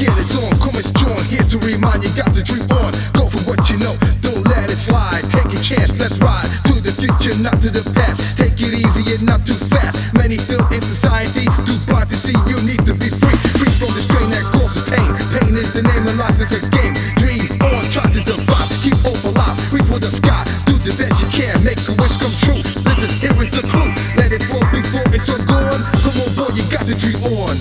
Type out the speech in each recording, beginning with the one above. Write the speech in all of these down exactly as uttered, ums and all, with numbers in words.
again, it's on, come it's join. Here to remind you, got the dream on. Go for what you know, don't let it slide. Take a chance, let's ride to the future, not to the past. Take it easy and not too fast. Many feel in society, too blind to see. You need to be free, free from the strain that causes pain. Pain is the name of life, it's a game. Dream on, try to survive, keep hope alive. Reach for the sky, do the best you can, make a wish come true. Listen, here is the clue, let it fall before it's all gone. Come on boy, you got the dream on.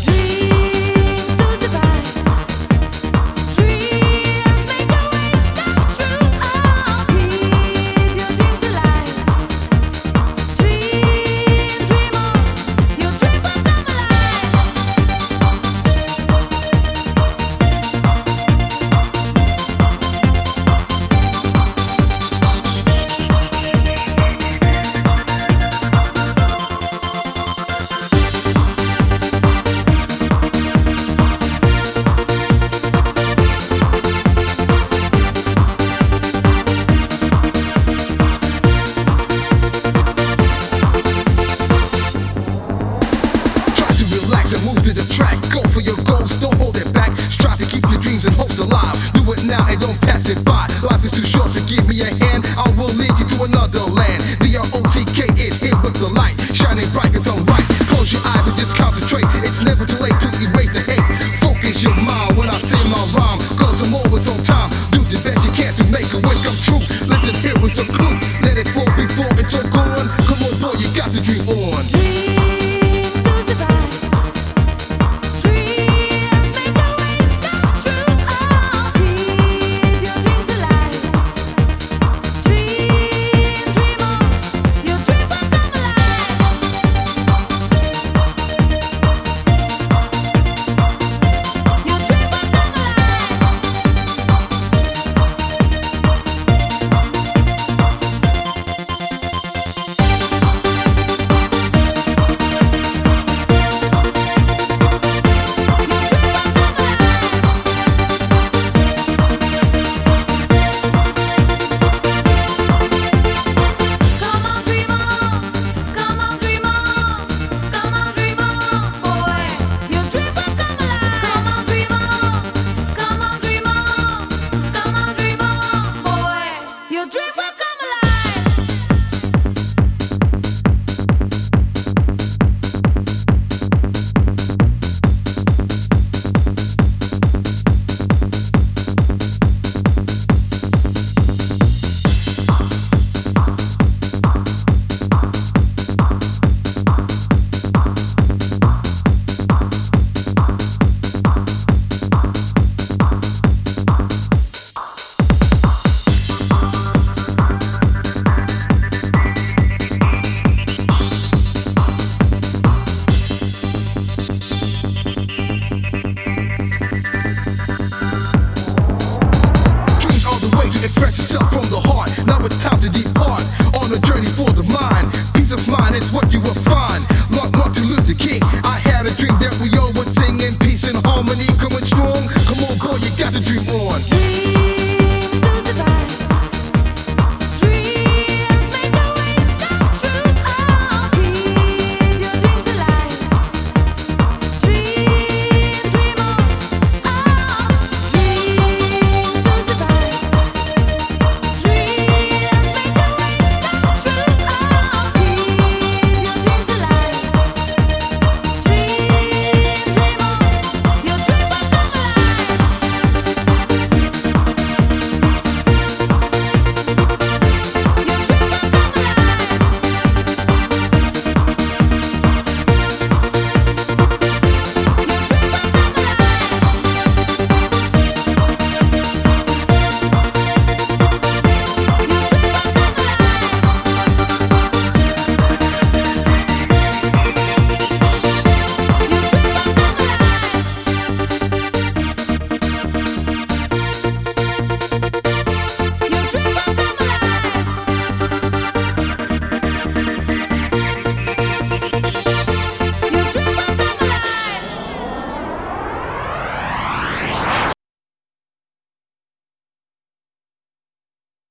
And move to the track, go for your goals, don't hold it back. Strive to keep your dreams and hopes alive. Do it now and don't pass it by. Life is too short to give me a hand. I will lead you to another land. D R O C K is here with the light, shining bright as I'm right. Close your eyes and just concentrate. It's never too late to erase the hate. Focus your mind when I say my rhyme, cause I'm always on time. Do the best you can to make a wish come true. Listen, here is the clue, let it fall before it's all gone. Come on boy, you got the dream on. Express yourself from the